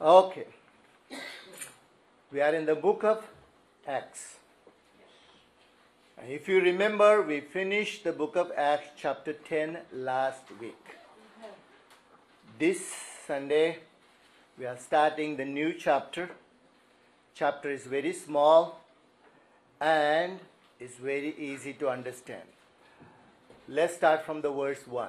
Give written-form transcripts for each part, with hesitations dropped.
Okay. We are in the book of Acts. And if you remember, we finished the book of Acts chapter 10 last week. This Sunday, we are starting the new chapter. Chapter is very small and is very easy to understand. Let's start from the verse 1.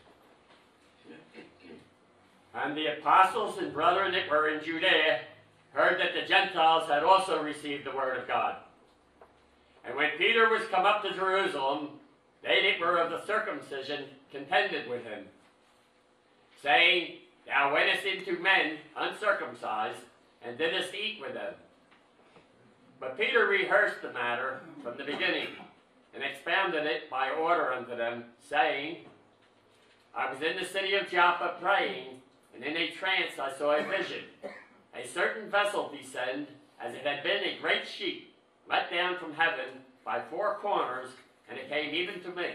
And the apostles and brethren that were in Judea heard that the Gentiles had also received the word of God. And when Peter was come up to Jerusalem, they that were of the circumcision contended with him, saying, Thou wentest into men uncircumcised, and didst eat with them. But Peter rehearsed the matter from the beginning, and expounded it by order unto them, saying, I was in the city of Joppa praying, and in a trance I saw a vision, a certain vessel descend, as it had been a great sheet, let down from heaven by four corners, and it came even to me.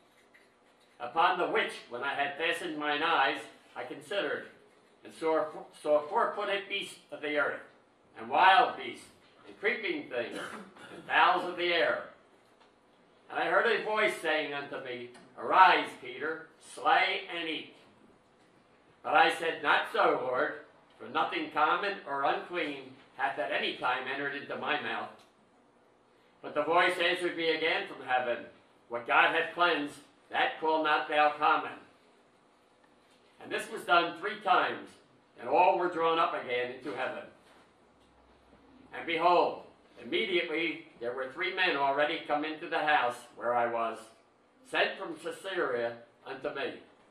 Upon the which, when I had fastened mine eyes, I considered, and saw four-footed beasts of the earth, and wild beasts, and creeping things, and fowls of the air. And I heard a voice saying unto me, Arise, Peter, slay and eat. But I said, Not so, Lord, for nothing common or unclean hath at any time entered into my mouth. But the voice answered me again from heaven, What God hath cleansed, that call not thou common. And this was done 3 times, and all were drawn up again into heaven. And behold, immediately there were 3 men already come into the house where I was, sent from Caesarea unto me.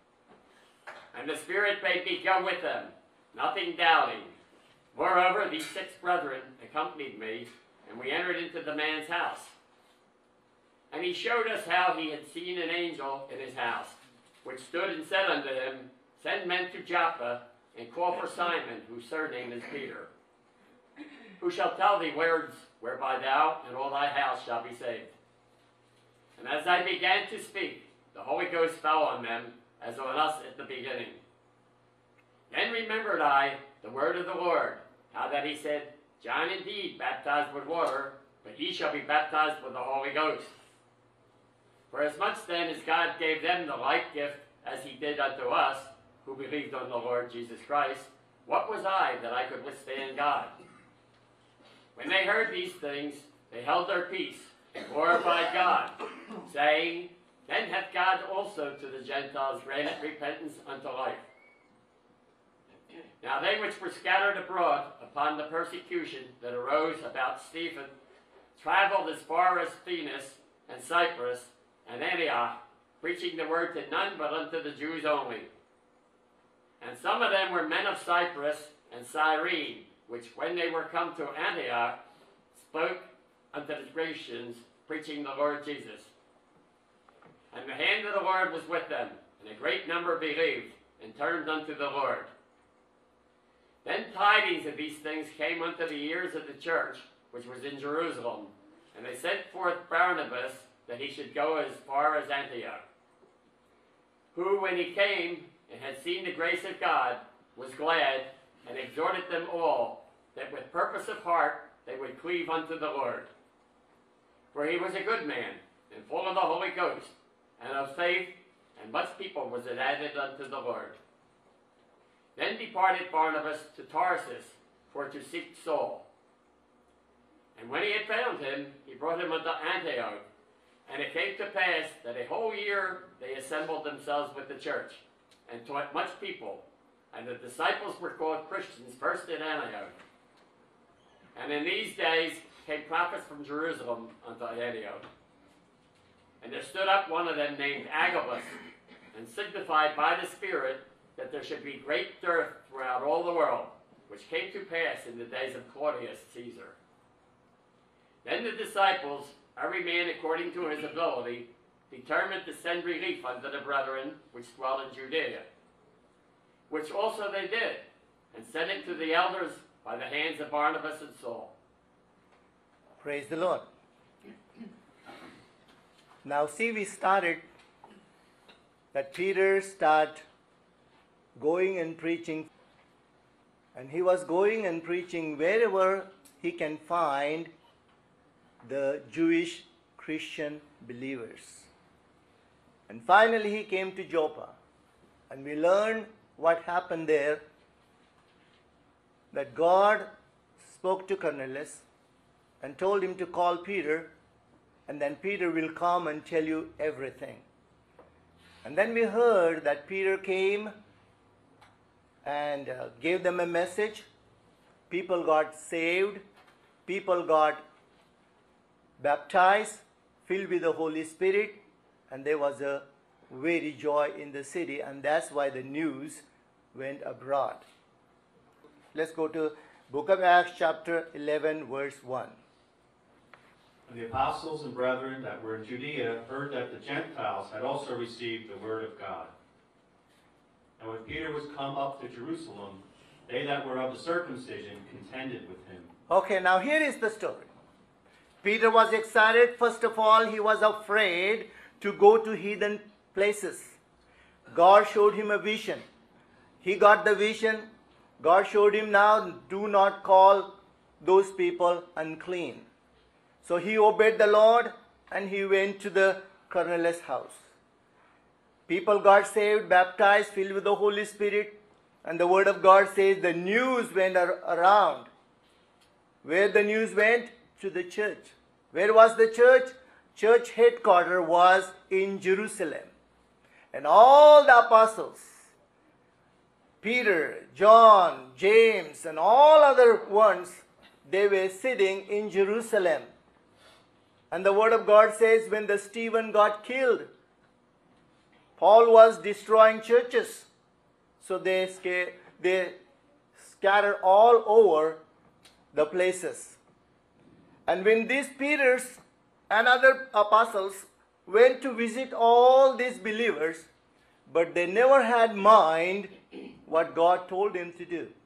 And the Spirit bade me go with them, nothing doubting. Moreover, these 6 brethren accompanied me, and we entered into the man's house. And he showed us how he had seen an angel in his house, which stood and said unto him, Send men to Joppa, and call for Simon, whose surname is Peter, who shall tell thee words whereby thou and all thy house shall be saved. And as I began to speak, the Holy Ghost fell on them, as on us at the beginning. Then remembered I the word of the Lord, how that he said, John indeed baptized with water, but ye shall be baptized with the Holy Ghost. For as much then as God gave them the like gift as he did unto us, who believed on the Lord Jesus Christ, what was I that I could withstand God? When they heard these things, they held their peace, and glorified God, saying, Then hath God also to the Gentiles granted repentance unto life. Now they which were scattered abroad upon the persecution that arose about Stephen traveled as far as Phoenix and Cyprus and Antioch, preaching the word to none but unto the Jews only. And some of them were men of Cyprus and Cyrene, which when they were come to Antioch, spoke unto the Grecians, preaching the Lord Jesus. And the hand of the Lord was with them, and a great number believed, and turned unto the Lord. Then tidings of these things came unto the ears of the church, which was in Jerusalem, and they sent forth Barnabas, that he should go as far as Antioch. Who, when he came, and had seen the grace of God, was glad, and exhorted them all, that with purpose of heart they would cleave unto the Lord. For he was a good man, and full of the Holy Ghost, and of faith, and much people was it added unto the Lord. Then departed Barnabas to Tarsus, for to seek Saul. And when he had found him, he brought him unto Antioch. And it came to pass that a whole year they assembled themselves with the church, and taught much people. And the disciples were called Christians first in Antioch. And in these days came prophets from Jerusalem unto Antioch. And there stood up one of them named Agabus, and signified by the Spirit that there should be great dearth throughout all the world, which came to pass in the days of Claudius Caesar. Then the disciples, every man according to his ability, determined to send relief unto the brethren which dwelt in Judea, which also they did, and sent it to the elders by the hands of Barnabas and Saul. Praise the Lord. Now see, we started that Peter start going and preaching And he was going and preaching wherever he can find the Jewish Christian believers. And finally he came to Joppa. And we learn what happened there, that God spoke to Cornelius and told him to call Peter, and then Peter will come and tell you everything. And then we heard that Peter came and gave them a message. People got saved. People got baptized, filled with the Holy Spirit, and there was a very joy in the city, and that's why the news went abroad. Let's go to Book of Acts chapter 11 verse 1. And the apostles and brethren that were in Judea heard that the Gentiles had also received the word of God. And when Peter was come up to Jerusalem, they that were of the circumcision contended with him. Okay, now here is the story. Peter was excited. First of all, he was afraid to go to heathen places. God showed him a vision. He got the vision. God showed him, now do not call those people unclean. So he obeyed the Lord and he went to the Cornelius' house. People got saved, baptized, filled with the Holy Spirit, and the word of God says the news went around. Where the news went? To the church. Where was the church? Church headquarters was in Jerusalem. And all the apostles, Peter, John, James, and all other ones, they were sitting in Jerusalem. And the word of God says when the Stephen got killed, Paul was destroying churches. So they scattered all over the places. And when these Peters and other apostles went to visit all these believers, but they never had mind what God told them to do.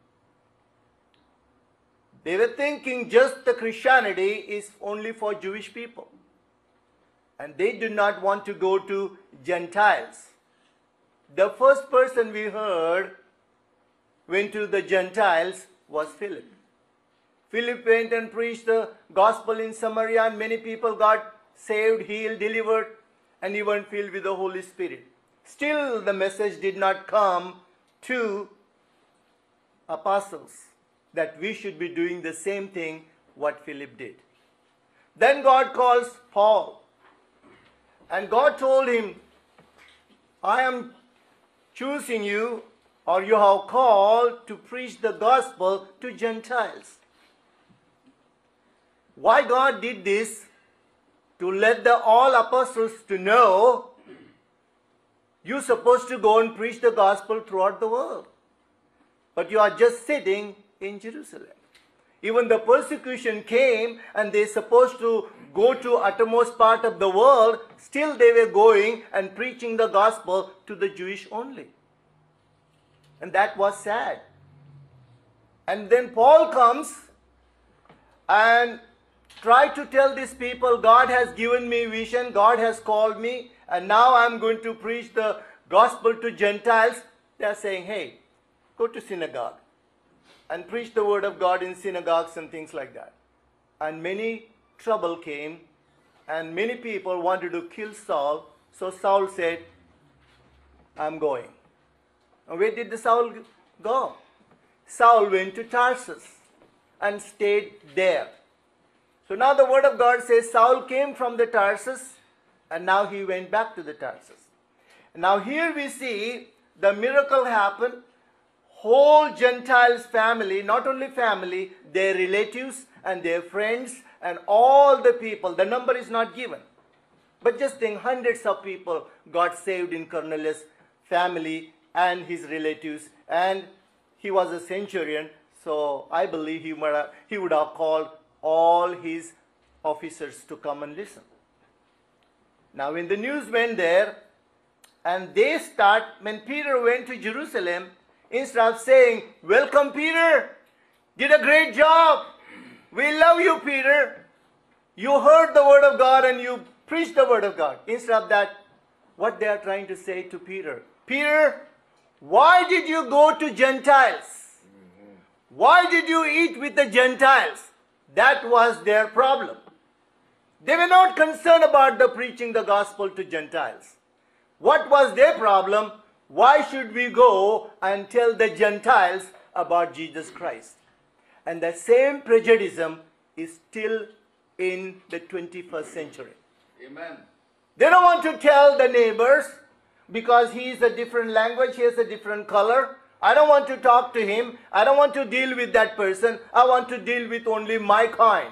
They were thinking just the Christianity is only for Jewish people. And they did not want to go to Gentiles. The first person we heard went to the Gentiles was Philip. Philip went and preached the gospel in Samaria, and many people got saved, healed, delivered, and even filled with the Holy Spirit. Still, the message did not come to apostles that we should be doing the same thing what Philip did. Then God calls Paul, and God told him, I am choosing you, or you have called to preach the gospel to Gentiles. Why God did this? To let all apostles to know you're supposed to go and preach the gospel throughout the world. But you are just sitting in Jerusalem. Even the persecution came and they're supposed to go to uttermost part of the world, still they were going and preaching the gospel to the Jewish only. And that was sad. And then Paul comes and try to tell these people, God has given me vision, God has called me, and now I'm going to preach the gospel to Gentiles. They are saying, hey, go to synagogue and preach the word of God in synagogues and things like that. And many trouble came, and many people wanted to kill Saul. So Saul said, I'm going. And where did the Saul go? Saul went to Tarsus and stayed there. So now the word of God says Saul came from the Tarsus and now he went back to the Tarsus. Now here we see the miracle happen. Whole Gentiles family, not only family, their relatives and their friends and all the people. The number is not given. But just think, hundreds of people got saved in Cornelius' family and his relatives. And he was a centurion, so I believe he would have called all his officers to come and listen. Now when the news went there, and when Peter went to Jerusalem, instead of saying, welcome Peter, did a great job, we love you Peter, you heard the word of God and you preached the word of God. Instead of that, what they are trying to say to Peter, Peter, why did you go to Gentiles? Why did you eat with the Gentiles? That was their problem. They were not concerned about the preaching the gospel to Gentiles. What was their problem? Why should we go and tell the Gentiles about Jesus Christ? And the same prejudice is still in the 21st century. Amen. They don't want to tell the neighbors because he is a different language, he has a different color. I don't want to talk to him. I don't want to deal with that person. I want to deal with only my kind.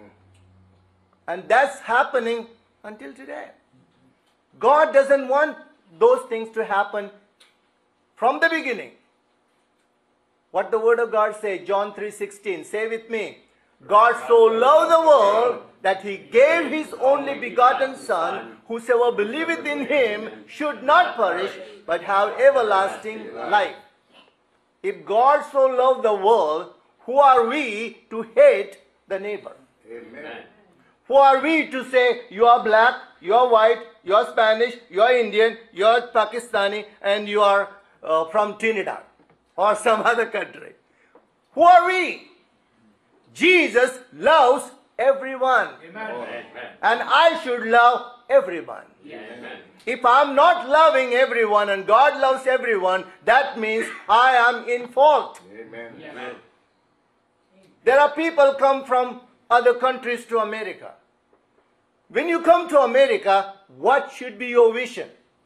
And that's happening until today. God doesn't want those things to happen from the beginning. What the Word of God says, John 3:16, say with me. God so loved the world that he gave his only begotten Son, whosoever believeth in him should not perish, but have everlasting life. If God so loved the world, who are we to hate the neighbor? Amen. Who are we to say, you are black, you are white, you are Spanish, you are Indian, you are Pakistani, and you are from Trinidad or some other country? Who are we? Jesus loves everyone. Amen. And I should love everyone. Amen. If I'm not loving everyone and God loves everyone, that means I am in fault. Amen. Amen. There are people come from other countries to America. When you come to America, what should be your vision?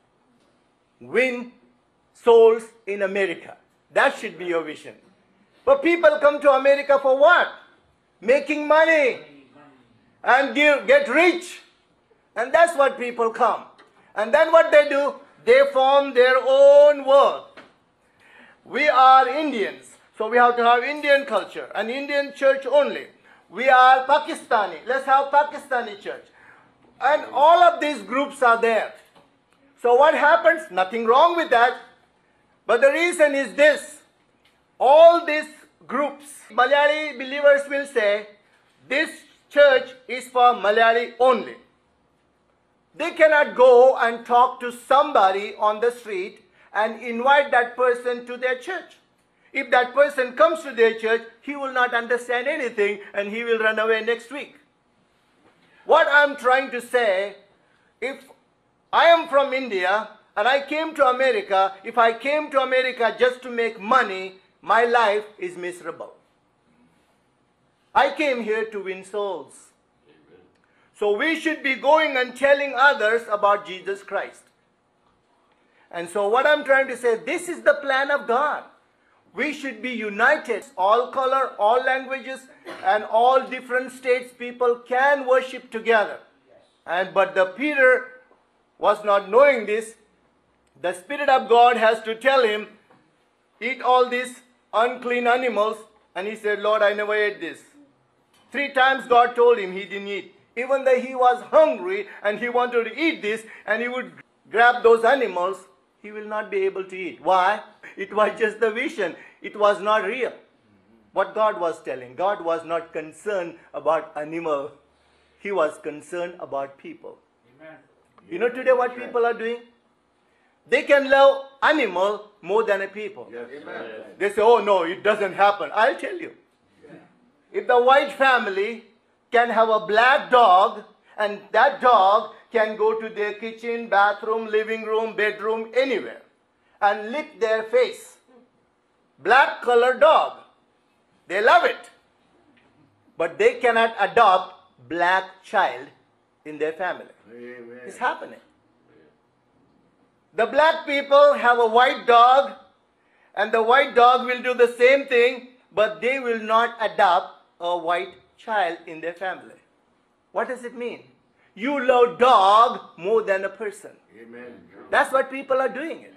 Win souls in America. That should be your vision. But people come to America for what? Making money and get rich. And that's what people come. And then what they do? They form their own world. We are Indians, so we have to have Indian culture, an Indian church only. We are Pakistani, let's have Pakistani church. And all of these groups are there. So what happens? Nothing wrong with that. But the reason is this. All these groups, Malayali believers will say, this church is for Malayali only. They cannot go and talk to somebody on the street and invite that person to their church. If that person comes to their church, he will not understand anything and he will run away next week. What I'm trying to say, if I am from India and I came to America, if I came to America just to make money, my life is miserable. I came here to win souls. So we should be going and telling others about Jesus Christ. And so what I'm trying to say, this is the plan of God. We should be united. All color, all languages, and all different states people can worship together. But the Peter was not knowing this. The Spirit of God has to tell him, eat all these unclean animals. And he said, Lord, I never ate this. 3 times God told him he didn't eat. Even though he was hungry and he wanted to eat this and he would grab those animals, he will not be able to eat. Why? It was just the vision. It was not real. What God was telling. God was not concerned about animal. He was concerned about people. Amen. You know today what people are doing? They can love animal more than a people. Yes. Amen. They say, oh no, it doesn't happen. I'll tell you. If the white family can have a black dog and that dog can go to their kitchen, bathroom, living room, bedroom, anywhere and lick their face. Black colored dog. They love it. But they cannot adopt black child in their family. Amen. It's happening. The black people have a white dog and the white dog will do the same thing, but they will not adopt a white child in their family. What does it mean? You love dog more than a person. Amen. That's what people are doing it.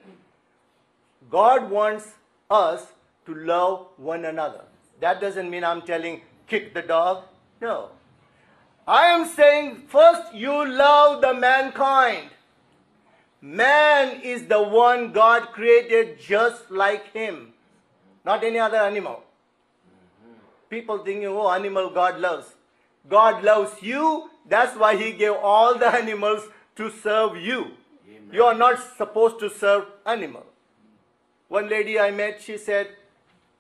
God wants us to love one another. That doesn't mean I'm telling kick the dog. No. I am saying first you love the mankind. Man is the one God created just like him. Not any other animal. People thinking, oh, animal God loves. God loves you. That's why he gave all the animals to serve you. Amen. You are not supposed to serve animal. One lady I met, she said,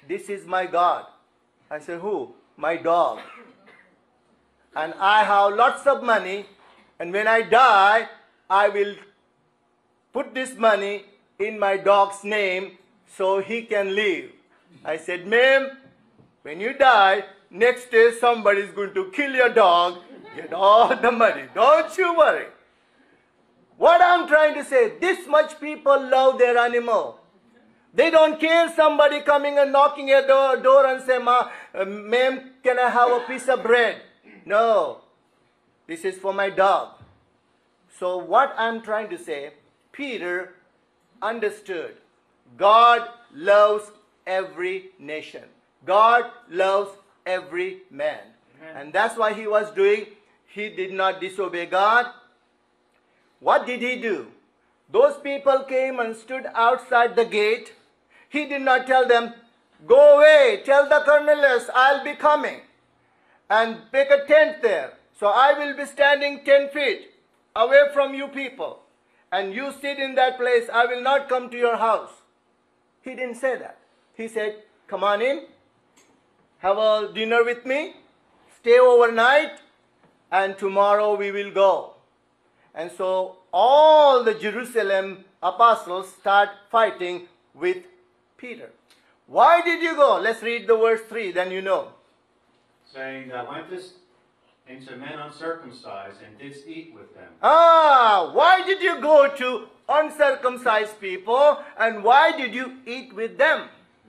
this is my God. I said, who? My dog. And I have lots of money, and when I die, I will put this money in my dog's name so he can live. I said, ma'am, when you die, next day somebody is going to kill your dog, get all the money. Don't you worry. What I'm trying to say, this much people love their animal. They don't care somebody coming and knocking at the door and say, ma'am, can I have a piece of bread? No, this is for my dog. So what I'm trying to say, Peter understood. God loves every nation. God loves every man. Amen. And that's why he was doing. He did not disobey God. What did he do? Those people came and stood outside the gate. He did not tell them, go away, tell the Cornelius, I'll be coming. And make a tent there. So I will be standing 10 feet away from you people. And you sit in that place, I will not come to your house. He didn't say that. He said, come on in, have a dinner with me, stay overnight, and tomorrow we will go. And so all the Jerusalem apostles start fighting with Peter. Why did you go? Let's read the verse 3, then you know. Saying, thou wentest into men uncircumcised, and didst eat with them. Why did you go to uncircumcised people, and why did you eat with them?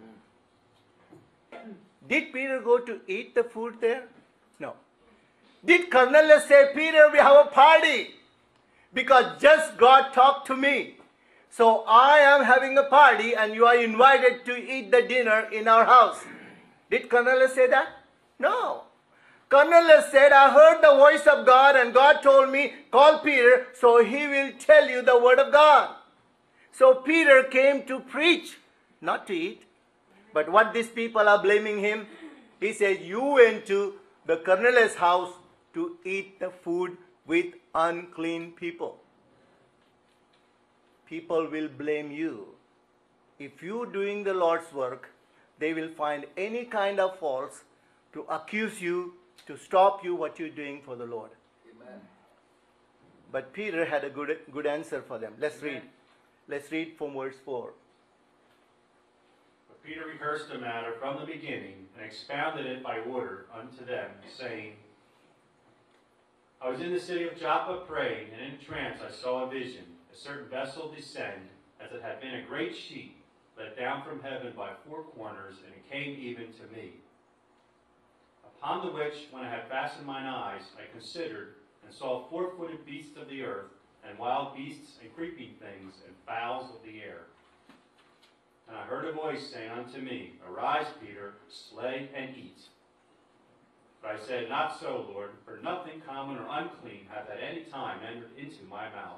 Did Peter go to eat the food there? No. Did Cornelius say, Peter, we have a party, because just God talked to me. So I am having a party and you are invited to eat the dinner in our house. Did Cornelius say that? No. Cornelius said, I heard the voice of God and God told me, call Peter, so he will tell you the word of God. So Peter came to preach, not to eat. But what these people are blaming him, he said, you went to the Cornelius' house to eat the food with unclean people. People will blame you. If you doing the Lord's work, they will find any kind of faults to accuse you, to stop you what you're doing for the Lord. Amen. But Peter had a good answer for them. Let's read. Let's read from verse 4. But Peter rehearsed the matter from the beginning, and expounded it by order unto them, saying, I was in the city of Joppa praying, and in trance I saw a vision, a certain vessel descend, as it had been a great sheet, let down from heaven by four corners, and it came even to me. Upon the which, when I had fastened mine eyes, I considered, and saw four-footed beasts of the earth, and wild beasts, and creeping things, and fowls of the air. And I heard a voice saying unto me, Arise, Peter, slay and eat. But I said, Not so, Lord, for nothing common or unclean hath at any time entered into my mouth.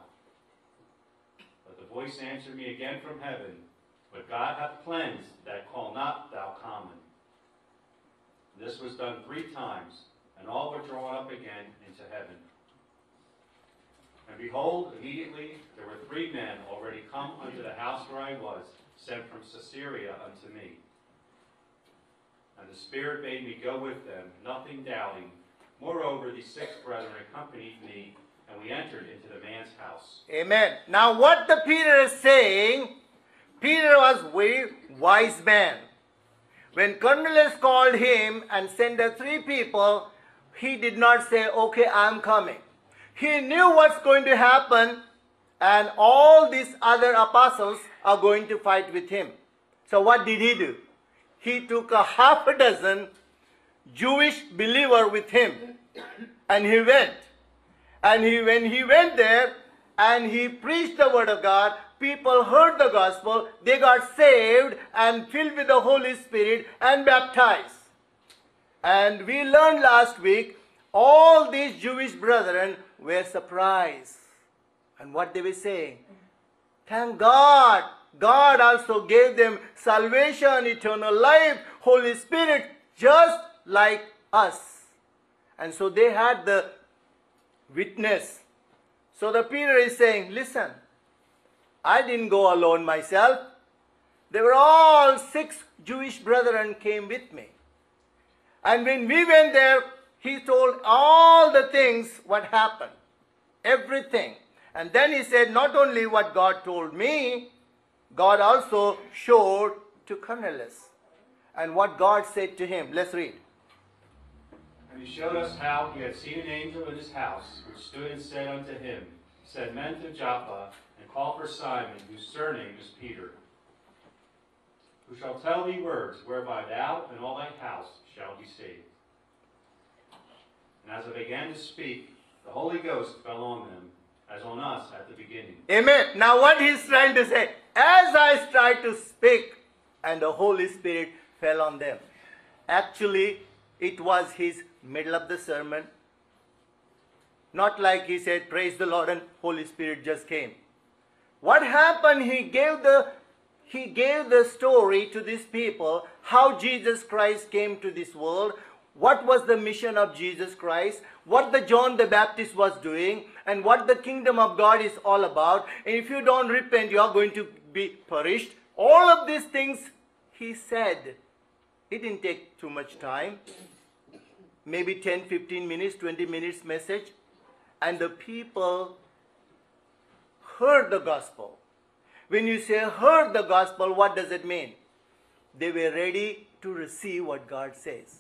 But the voice answered me again from heaven, But God hath cleansed that call not thou common. And this was done 3 times, and all were drawn up again into heaven. And behold, immediately there were 3 men already come unto the house where I was, sent from Caesarea unto me. And the Spirit bade me go with them, nothing doubting. Moreover, these 6 brethren accompanied me, and we entered into the man's house. Amen. Now what the Peter is saying, Peter was a very wise man. When Cornelius called him and sent the 3 people, he did not say, okay, I'm coming. He knew what's going to happen, and all these other apostles are going to fight with him. So what did he do? He took a half a dozen Jewish believers with him, and he went. And when he went there and he preached the word of God, people heard the gospel, they got saved and filled with the Holy Spirit and baptized. And we learned last week, all these Jewish brethren were surprised. And what they were saying? Thank God. God also gave them salvation, eternal life, Holy Spirit, just like us. And so they had the witness. So the Peter is saying, listen, I didn't go alone myself. They were all 6 Jewish brethren came with me. And when we went there, he told all the things what happened. Everything. And then he said, not only what God told me, God also showed to Cornelius. And what God said to him. Let's read. And he showed us how he had seen an angel in his house, which stood and said unto him, Send men to Joppa, and call for Simon, whose surname is Peter, who shall tell thee words, whereby thou and all thy house shall be saved. And as I began to speak, the Holy Ghost fell on them, as on us at the beginning. Amen. Now what he's trying to say, as I tried to speak, and the Holy Spirit fell on them. Actually, it was his middle of the sermon. Not like he said, praise the Lord, and Holy Spirit just came. What happened, he gave the story to these people, how Jesus Christ came to this world, what was the mission of Jesus Christ, what the John the Baptist was doing, and what the kingdom of God is all about. And if you don't repent, you are going to be perished. All of these things he said. It didn't take too much time. Maybe 10, 15 minutes, 20 minutes message. And the people heard the gospel. When you say heard the gospel, what does it mean? They were ready to receive what God says.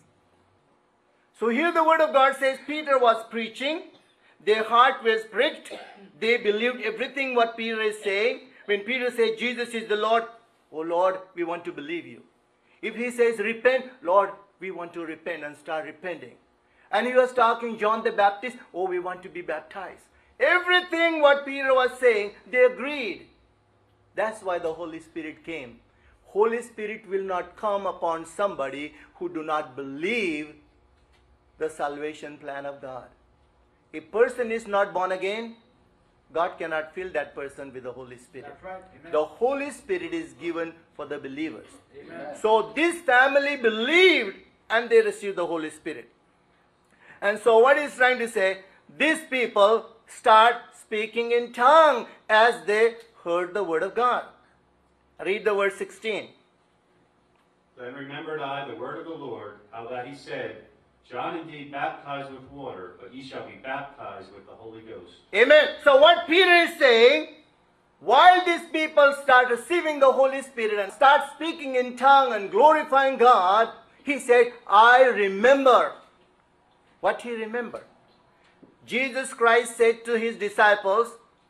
So here the word of God says Peter was preaching. Their heart was pricked. They believed everything what Peter is saying. When Peter said Jesus is the Lord, oh Lord, we want to believe you. If he says repent, Lord, we want to repent and start repenting. And he was talking John the Baptist, oh, we want to be baptized. Everything what Peter was saying, they agreed. That's why the Holy Spirit came. Holy Spirit will not come upon somebody who do not believe the salvation plan of God. A person is not born again, God cannot fill that person with the Holy Spirit. That's right. Amen. The Holy Spirit is given for the believers. Amen. So this family believed and they received the Holy Spirit. And so what he's trying to say, these people start speaking in tongue as they heard the word of God. Read the verse 16. Then remembered I the word of the Lord, how that he said, John indeed baptized with water, but ye shall be baptized with the Holy Ghost. Amen. So what Peter is saying, while these people start receiving the Holy Spirit and start speaking in tongue and glorifying God, he said, I remember. What he remembered? Jesus Christ said to his disciples,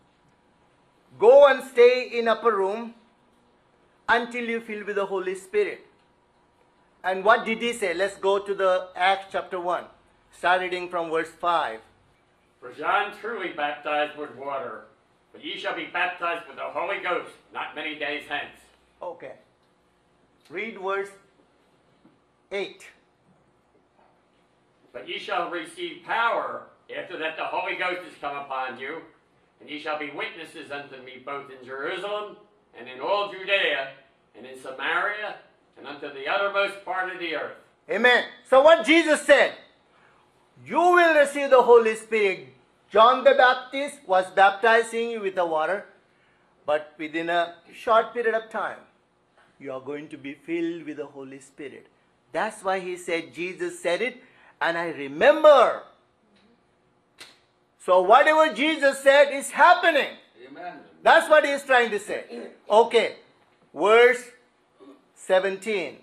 go and stay in upper room until you fill with the Holy Spirit. And what did he say? Let's go to the Acts chapter 1. Start reading from verse 5. For John truly baptized with water, but ye shall be baptized with the Holy Ghost not many days hence. Okay. Read verse 8. But ye shall receive power after that the Holy Ghost is come upon you, and ye shall be witnesses unto me both in Jerusalem and in all Judea and in Samaria and unto the uttermost part of the earth. Amen. So what Jesus said, you will receive the Holy Spirit. John the Baptist was baptizing you with the water, but within a short period of time, you are going to be filled with the Holy Spirit. That's why he said, Jesus said it, and I remember. So whatever Jesus said is happening. Amen. That's what he is trying to say. Okay, verse 17.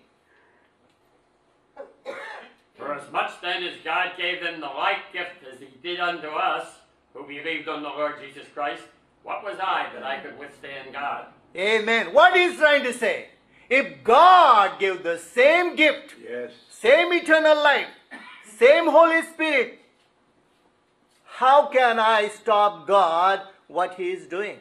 For as much then as God gave them the like gift as he did unto us, who believed on the Lord Jesus Christ, what was I that I could withstand God? Amen. What he is trying to say? If God gave the same gift, Yes. same eternal life, same Holy Spirit, how can I stop God what he is doing?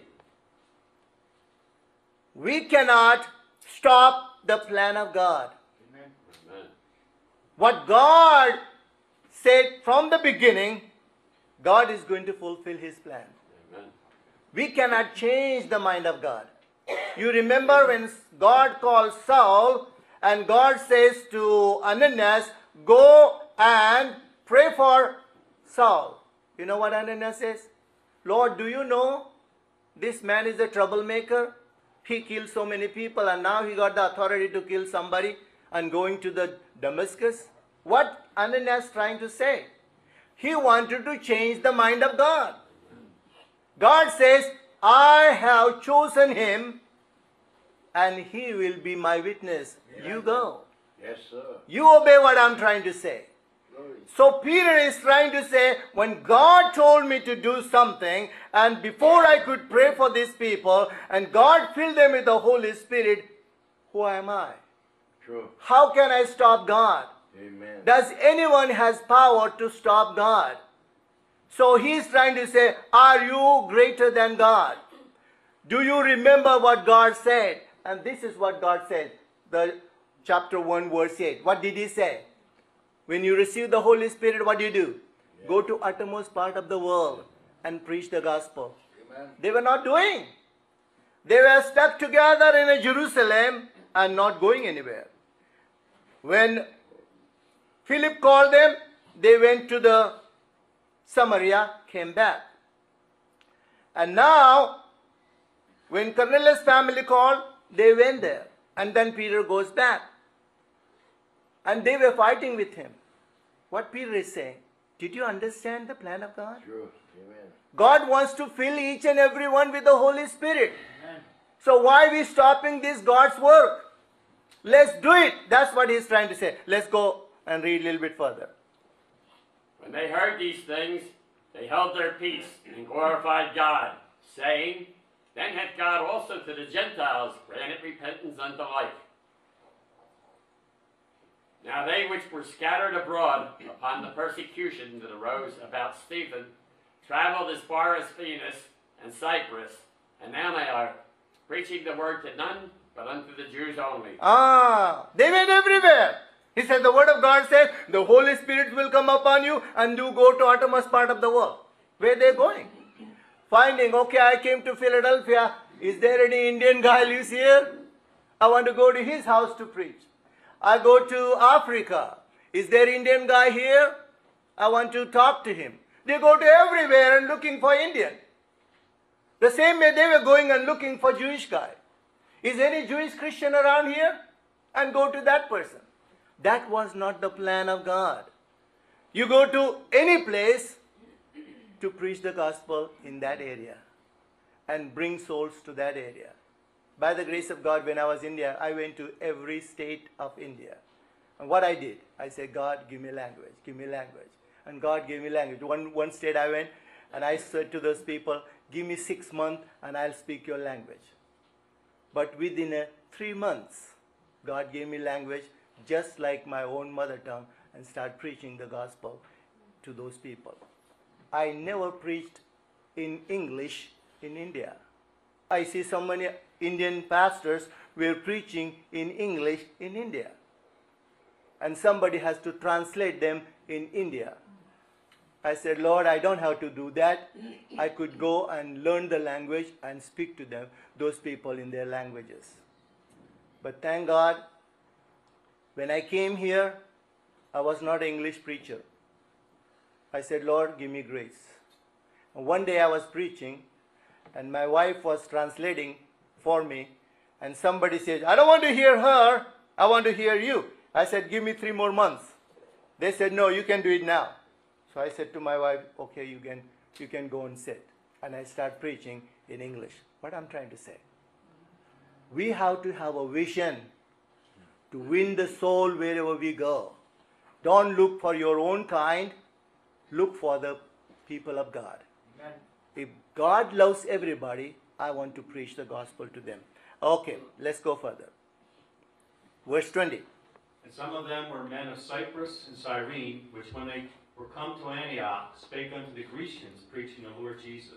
We cannot stop the plan of God. Amen. Amen. What God said from the beginning, God is going to fulfill his plan. Amen. We cannot change the mind of God. You remember when God called Saul and God says to Ananias, go and pray for Saul. You know what Ananias says? Lord, do you know this man is a troublemaker? He killed so many people and now he got the authority to kill somebody and going to the Damascus. What Ananias is trying to say? He wanted to change the mind of God. God says, I have chosen him and he will be my witness. You go. Yes, sir. You obey what I'm trying to say. Glory. So Peter is trying to say, when God told me to do something, and before I could pray for these people, and God filled them with the Holy Spirit, who am I? True. How can I stop God? Amen. Does anyone has power to stop God? So he's trying to say, are you greater than God? Do you remember what God said? And this is what God said. The chapter 1 verse 8. What did he say? When you receive the Holy Spirit, what do you do? Yeah. Go to uttermost part of the world and preach the gospel. Amen. They were not doing. They were stuck together in a Jerusalem and not going anywhere. When Philip called them, they went to the Samaria, came back. And now, when Cornelius' family called, they went there. And then Peter goes back. And they were fighting with him. What Peter is saying, did you understand the plan of God? True. Amen. God wants to fill each and every one with the Holy Spirit. So why are we stopping this God's work? Let's do it. That's what he's trying to say. Let's go and read a little bit further. When they heard these things, they held their peace and glorified God, saying, Then hath God also to the Gentiles granted repentance unto life. Now they which were scattered abroad upon the persecution that arose about Stephen traveled as far as Phoenix and Cyprus and Antioch, preaching the word to none but unto the Jews only. They went everywhere. He said, the word of God says, the Holy Spirit will come upon you and you go to uttermost part of the world. Where they going? Finding, okay, I came to Philadelphia. Is there any Indian guy lives here? I want to go to his house to preach. I go to Africa. Is there Indian guy here? I want to talk to him. They go to everywhere and looking for Indian. The same way they were going and looking for Jewish guy. Is any Jewish Christian around here? And go to that person. That was not the plan of God. You go to any place to preach the gospel in that area and bring souls to that area. By the grace of God, when I was in India, I went to every state of India. And what I did, I said, God, give me language, give me language. And God gave me language. One state I went and I said to those people, give me 6 months and I'll speak your language. But within 3 months, God gave me language just like my own mother tongue and start preaching the gospel to those people. I never preached in English in India. I see so many Indian pastors were preaching in English in India. And somebody has to translate them in India. I said, Lord, I don't have to do that. I could go and learn the language and speak to them, those people in their languages. But thank God, when I came here, I was not an English preacher. I said, Lord, give me grace. And one day I was preaching, and my wife was translating for me, and somebody said, I don't want to hear her, I want to hear you. I said, give me 3 more months. They said, no, you can do it now. So I said to my wife, okay, you can go and sit. And I start preaching in English. What I'm trying to say, we have to have a vision to win the soul wherever we go. Don't look for your own kind, look for the people of God. Amen. If God loves everybody, I want to preach the gospel to them. Okay, let's go further. Verse 20. And some of them were men of Cyprus and Cyrene, which when they were come to Antioch, spake unto the Grecians, preaching the Lord Jesus.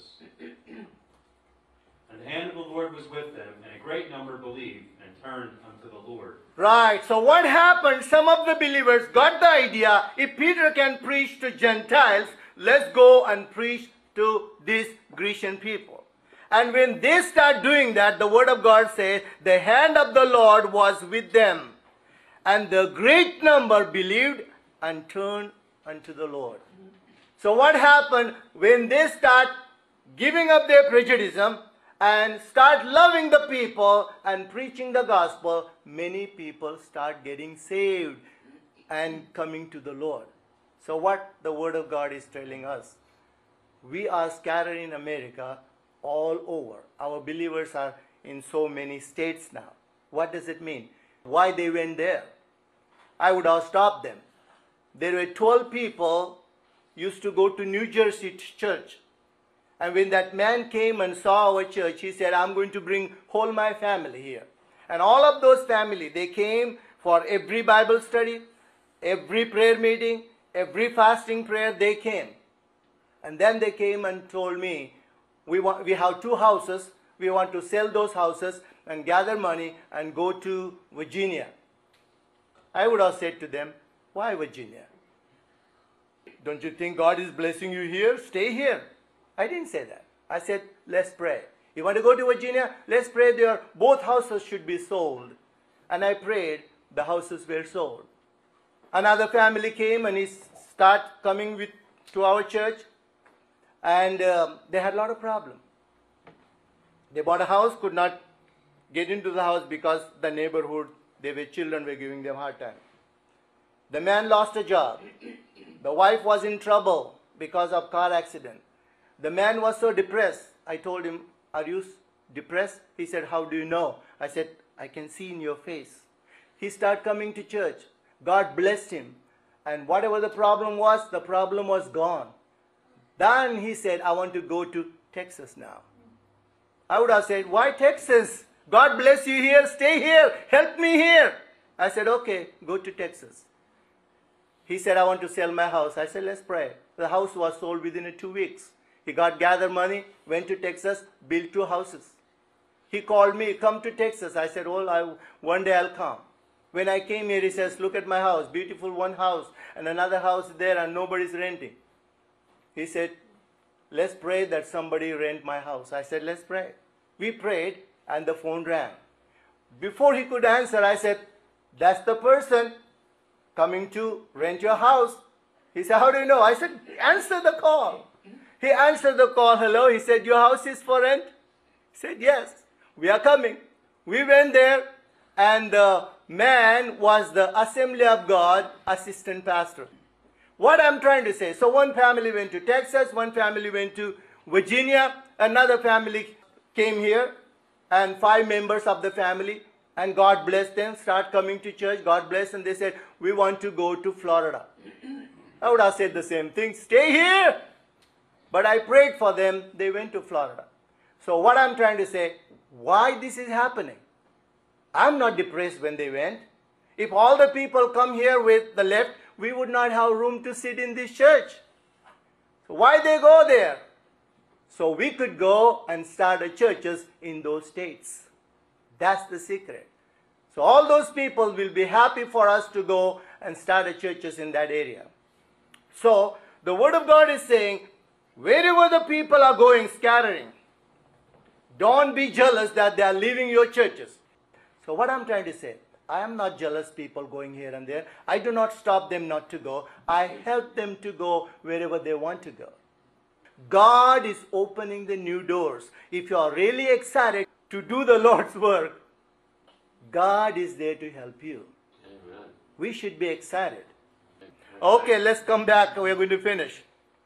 And the hand of the Lord was with them, and a great number believed, and turned unto the Lord. Right, so what happened? Some of the believers got the idea, if Peter can preach to Gentiles, let's go and preach to these Grecian people. And when they start doing that, the word of God says, the hand of the Lord was with them. And the great number believed and turned unto the Lord. So what happened when they start giving up their prejudice and start loving the people and preaching the gospel, many people start getting saved and coming to the Lord. So what the Word of God is telling us, we are scattered in America all over. Our believers are in so many states now. What does it mean? Why they went there? I would have stopped them. There were 12 people used to go to New Jersey church. And when that man came and saw our church, he said, I'm going to bring whole my family here. And all of those family, they came for every Bible study, every prayer meeting, every fasting prayer, they came. And then they came and told me, we have 2 houses, we want to sell those houses and gather money and go to Virginia. I would have said to them, why Virginia? Don't you think God is blessing you here? Stay here. I didn't say that. I said, let's pray. You want to go to Virginia? Let's pray there. Both houses should be sold. And I prayed, the houses were sold. Another family came and he started coming to our church. And they had a lot of problems. They bought a house, could not get into the house because the neighborhood, their children were giving them a hard time. The man lost a job. The wife was in trouble because of car accident. The man was so depressed. I told him, are you depressed? He said, how do you know? I said, I can see in your face. He started coming to church. God blessed him. And whatever the problem was gone. Then he said, I want to go to Texas now. I would have said, why Texas? God bless you here, stay here, help me here. I said, okay, go to Texas. He said, I want to sell my house. I said, let's pray. The house was sold within 2 weeks. He got gathered money, went to Texas, built 2 houses. He called me, come to Texas. I said, one day I'll come. When I came here, he says, look at my house, beautiful one house, and another house there, and nobody's renting. He said, let's pray that somebody rent my house. I said, let's pray. We prayed, and the phone rang. Before he could answer, I said, that's the person coming to rent your house. He said, how do you know? I said, answer the call. He answered the call. Hello. He said, your house is for rent? He said, yes, we are coming. We went there, and the man was the Assembly of God assistant pastor. What I'm trying to say, so one family went to Texas, one family went to Virginia, another family came here, and 5 members of the family, and God blessed them, start coming to church, God blessed, and they said, we want to go to Florida. I would have said the same thing, stay here. But I prayed for them, they went to Florida. So what I'm trying to say, why this is happening? I'm not depressed when they went. If all the people come here with the left, we would not have room to sit in this church. So why they go there? So we could go and start churches in those states. That's the secret. So all those people will be happy for us to go and start churches in that area. So the Word of God is saying, wherever the people are going, scattering, don't be jealous that they are leaving your churches. So what I'm trying to say, I am not jealous people going here and there. I do not stop them not to go. I help them to go wherever they want to go. God is opening the new doors. If you are really excited to do the Lord's work, God is there to help you. Amen. We should be excited. Okay, let's come back. We're going to finish.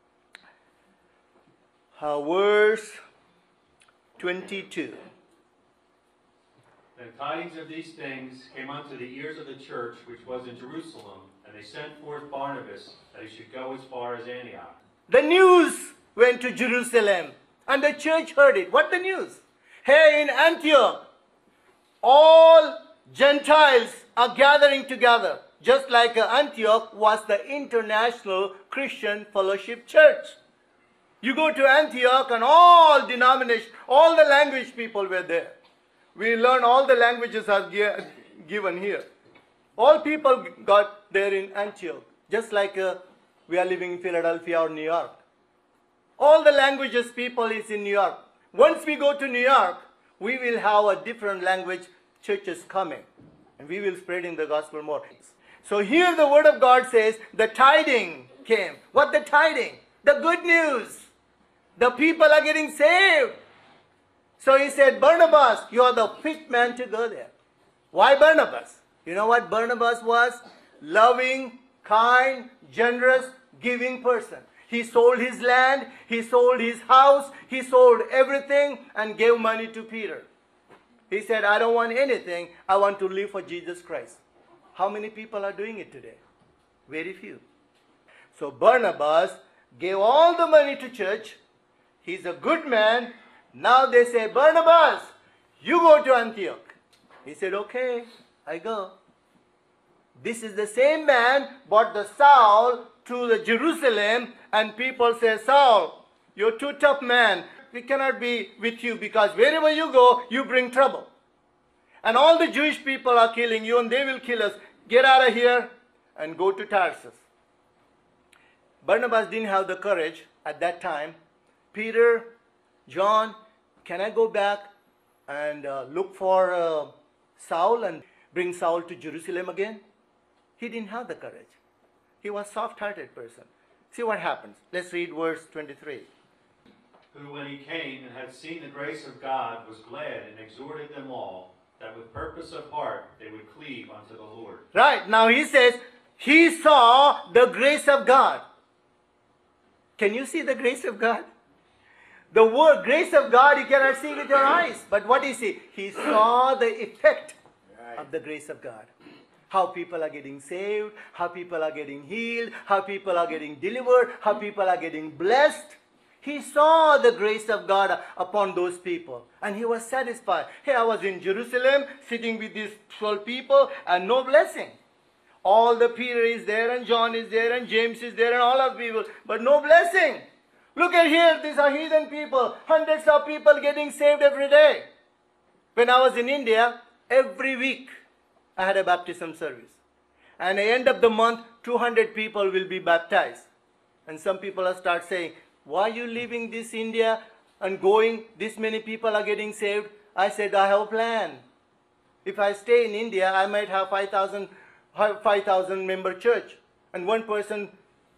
Verse 22. The tidings of these things came unto the ears of the church which was in Jerusalem, and they sent forth Barnabas, that he should go as far as Antioch. The news went to Jerusalem, and the church heard it. What the news? Hey, in Antioch, all Gentiles are gathering together, just like Antioch was the international Christian fellowship church. You go to Antioch and all denominations, all the language people were there. We learn all the languages are given here. All people got there in Antioch, just like we are living in Philadelphia or New York. All the languages people is in New York. Once we go to New York, we will have a different language churches coming. And we will spread in the gospel more. So here the Word of God says, the tiding came. What the tiding? The good news. The people are getting saved. So he said, Barnabas, you are the fit man to go there. Why Barnabas? You know what Barnabas was? Loving, kind, generous, giving person. He sold his land, he sold his house, he sold everything and gave money to Peter. He said, I don't want anything, I want to live for Jesus Christ. How many people are doing it today? Very few. So Barnabas gave all the money to church. He's a good man. Now they say, Barnabas, you go to Antioch. He said, okay, I go. This is the same man brought the Saul to the Jerusalem, and people say, Saul, you're too tough man. We cannot be with you because wherever you go, you bring trouble. And all the Jewish people are killing you and they will kill us. Get out of here and go to Tarsus. Barnabas didn't have the courage at that time. Peter, John, can I go back and look for Saul and bring Saul to Jerusalem again? He didn't have the courage. He was a soft-hearted person. See what happens. Let's read verse 23. Who, when he came and had seen the grace of God, was glad and exhorted them all, that with purpose of heart they would cleave unto the Lord. Right. Now he says, he saw the grace of God. Can you see the grace of God? The word grace of God you cannot see with your eyes. But what is he? He saw the effect of the grace of God. How people are getting saved, how people are getting healed, how people are getting delivered, how people are getting blessed. He saw the grace of God upon those people. And he was satisfied. Hey, I was in Jerusalem sitting with these 12 people and no blessing. All the Peter is there and John is there and James is there and all of people. But no blessing. Look at here. These are heathen people. Hundreds of people getting saved every day. When I was in India, every week I had a baptism service. And at the end of the month, 200 people will be baptized. And some people will start saying, why are you leaving this India and going? This many people are getting saved. I said, I have a plan. If I stay in India, I might have 5,000 member church. And one person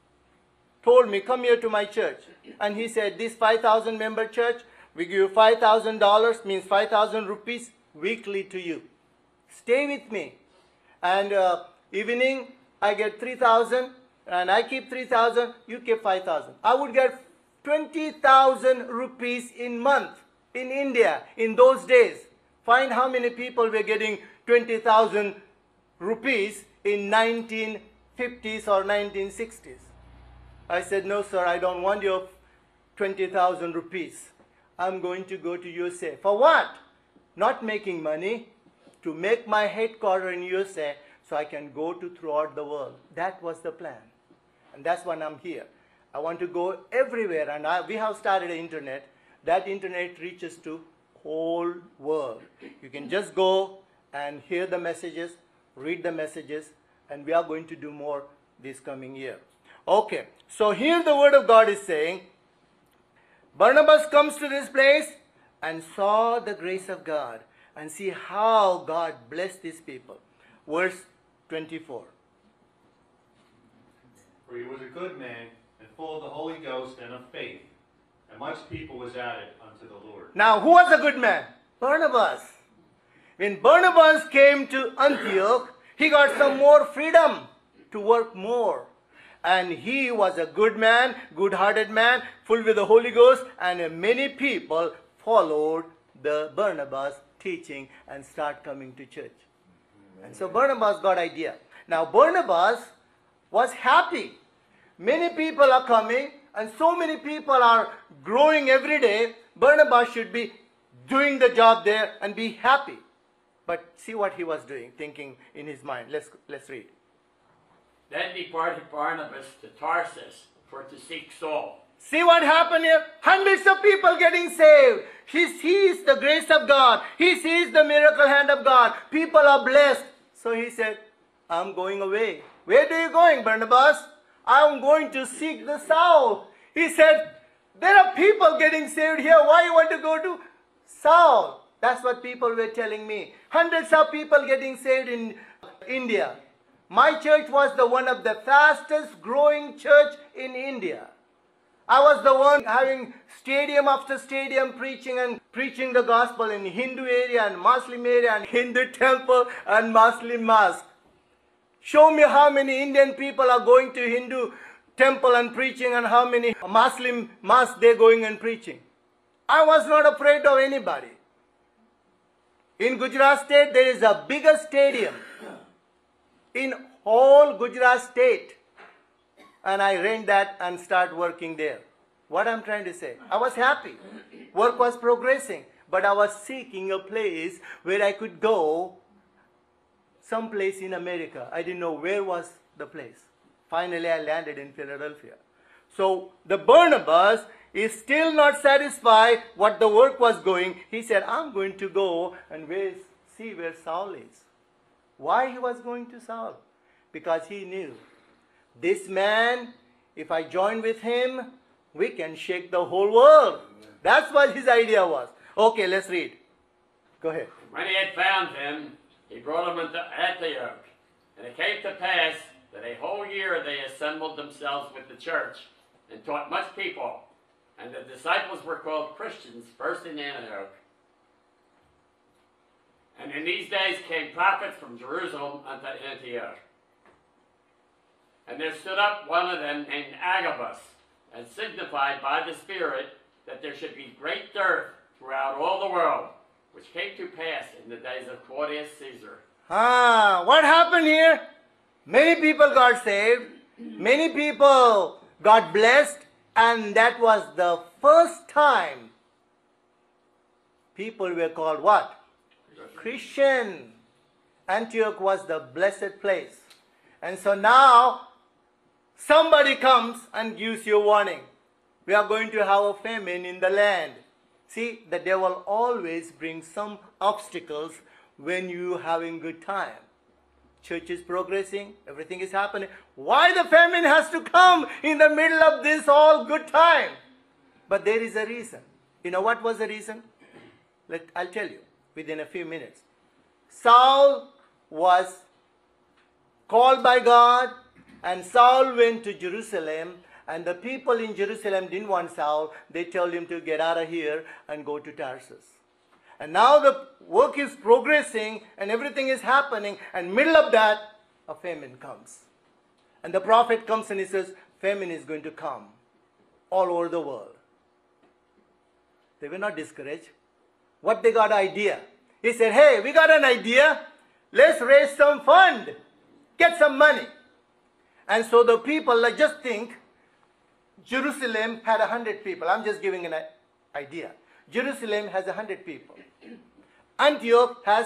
told me, come here to my church. And he said, this 5,000 member church, we give you $5,000, means 5,000 rupees weekly to you. Stay with me. And evening, I get 3,000. And I keep 3,000, you keep 5,000. I would get 20,000 rupees in month in India in those days. Find how many people were getting 20,000 rupees in 1950s or 1960s. I said, no sir, I don't want your 20,000 rupees. I'm going to go to USA. For what? Not making money, to make my headquarters in USA so I can go to throughout the world. That was the plan. And that's why I'm here. I want to go everywhere, and we have started an internet. That internet reaches to whole world. You can just go and hear the messages, read the messages, and we are going to do more this coming year. Okay, so here the word of God is saying, Barnabas comes to this place and saw the grace of God, and see how God blessed these people. Verse 24. For he was a good man, and full of the Holy Ghost and of faith, and much people was added unto the Lord. Now, who was a good man? Barnabas. When Barnabas came to Antioch, he got some more freedom to work more. And he was a good man, good-hearted man, full with the Holy Ghost, and many people followed the Barnabas teaching and start coming to church. And so Barnabas got idea. Now Barnabas was happy. Many people are coming and so many people are growing every day. Barnabas should be doing the job there and be happy. But see what he was doing, thinking in his mind. Let's read. Then departed Barnabas to Tarsus for to seek Saul. See what happened here? Hundreds of people getting saved. He sees the grace of God. He sees the miracle hand of God. People are blessed. So he said, I'm going away. Where are you going, Barnabas? I'm going to seek the Saul. He said, there are people getting saved here. Why you want to go to Saul? That's what people were telling me. Hundreds of people getting saved in India. My church was the one of the fastest growing church in India. I was the one having stadium after stadium preaching the gospel in Hindu area and Muslim area and Hindu temple and Muslim mosque. Show me how many Indian people are going to Hindu temple and preaching and how many Muslim mosque they're going and preaching. I was not afraid of anybody. In Gujarat state, there is a bigger stadium in whole Gujarat state. And I rent that and start working there. What I'm trying to say, I was happy. Work was progressing. But I was seeking a place where I could go someplace in America. I didn't know where was the place. Finally, I landed in Philadelphia. So the Barnabas is still not satisfied what the work was going. He said, I'm going to go and see where Saul is. Why he was going to Saul? Because he knew, this man, if I join with him, we can shake the whole world. That's what his idea was. Okay, let's read. Go ahead. When he had found him, he brought him into Antioch. And it came to pass that a whole year they assembled themselves with the church and taught much people. And the disciples were called Christians first in Antioch. And in these days came prophets from Jerusalem unto Antioch. And there stood up one of them named Agabus, and signified by the Spirit that there should be great dearth throughout all the world, which came to pass in the days of Claudius Caesar. What happened here? Many people got saved, many people got blessed, and that was the first time people were called what? Christian. Antioch was the blessed place. And so now, somebody comes and gives you a warning. We are going to have a famine in the land. See, the devil always brings some obstacles when you are having good time. Church is progressing, everything is happening. Why the famine has to come in the middle of this all good time? But there is a reason. You know what was the reason? I'll tell you within a few minutes. Saul was called by God, and Saul went to Jerusalem, and the people in Jerusalem didn't want Saul. They told him to get out of here and go to Tarsus. And now the work is progressing and everything is happening, and middle of that, a famine comes. And the prophet comes and he says, famine is going to come all over the world. They were not discouraged. What they got idea? He said, hey, we got an idea. Let's raise some fund. Get some money. And so the people, just think, Jerusalem had 100 people. I'm just giving an idea. Jerusalem has 100 people. Antioch has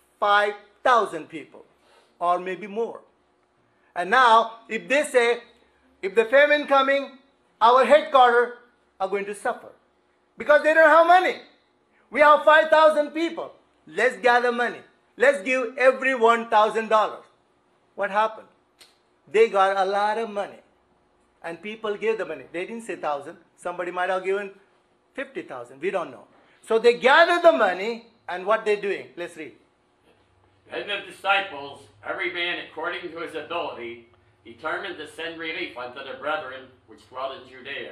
5,000 people, or maybe more. And now, if they say, if the famine coming, our headquarters are going to suffer. Because they don't have money. We have 5,000 people. Let's gather money. Let's give everyone $1,000. What happened? They got a lot of money. And people gave the money. They didn't say 1,000. Somebody might have given 50,000. We don't know. So they gathered the money, and what they're doing. Let's read. Then the disciples, every man according to his ability, determined to send relief unto the brethren which dwelt in Judea.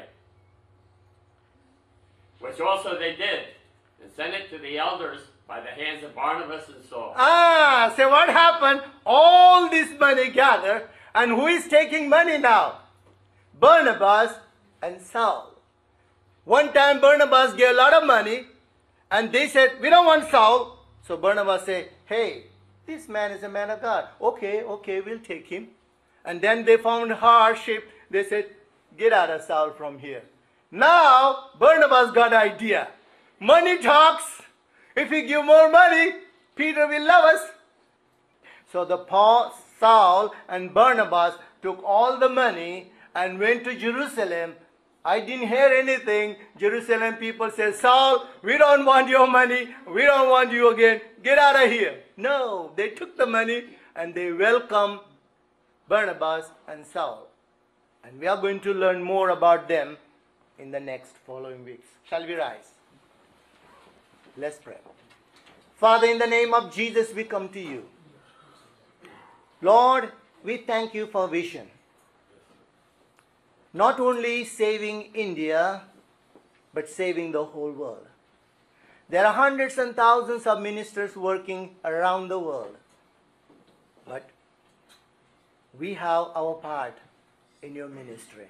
Which also they did, and sent it to the elders by the hands of Barnabas and Saul. So what happened? All this money gathered, and who is taking money now? Barnabas and Saul. One time Barnabas gave a lot of money, and they said, we don't want Saul. So Barnabas said, hey, this man is a man of God. Okay, we'll take him. And then they found hardship. They said, get out of Saul from here. Now, Barnabas got an idea. Money talks. If we give more money, Peter will love us. So Saul and Barnabas took all the money and went to Jerusalem. I didn't hear anything. Jerusalem people said, Saul, we don't want your money. We don't want you again. Get out of here. No, they took the money and they welcomed Barnabas and Saul. And we are going to learn more about them in the next following weeks. Shall we rise? Let's pray. Father, in the name of Jesus, we come to you. Lord, we thank you for vision. not only saving India, but saving the whole world. There are hundreds and thousands of ministers working around the world. But we have our part in your ministry.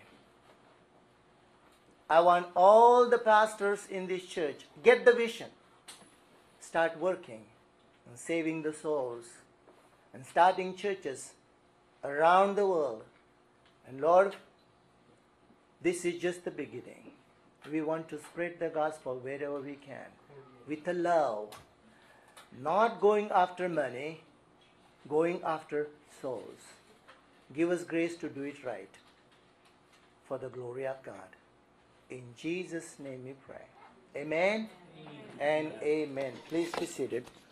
I want all the pastors in this church, get the vision. Start working and saving the souls and starting churches around the world. And Lord, this is just the beginning. We want to spread the gospel wherever we can with a love, not going after money, going after souls. Give us grace to do it right for the glory of God. In Jesus' name we pray. Amen and amen. Please be seated.